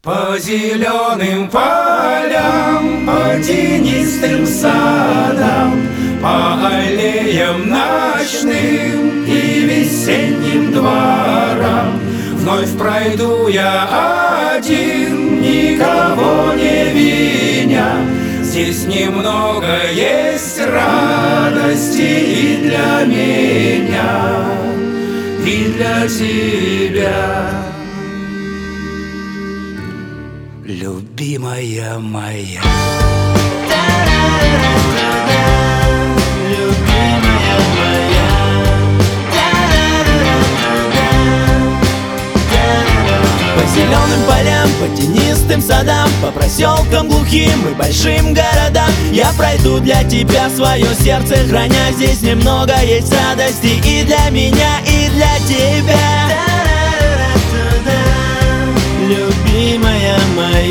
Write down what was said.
По зеленым полям, по тенистым садам, по аллеям ночным и весенним дворам вновь пройду я один, никого не виня. Здесь немного есть радости и для меня, и для тебя, любимая моя. Любимая моя. По зеленым полям, по тенистым садам, по проселкам глухим и большим городам я пройду для тебя свое сердце, храня. Здесь немного есть радости и для меня, и для тебя, любимая моя.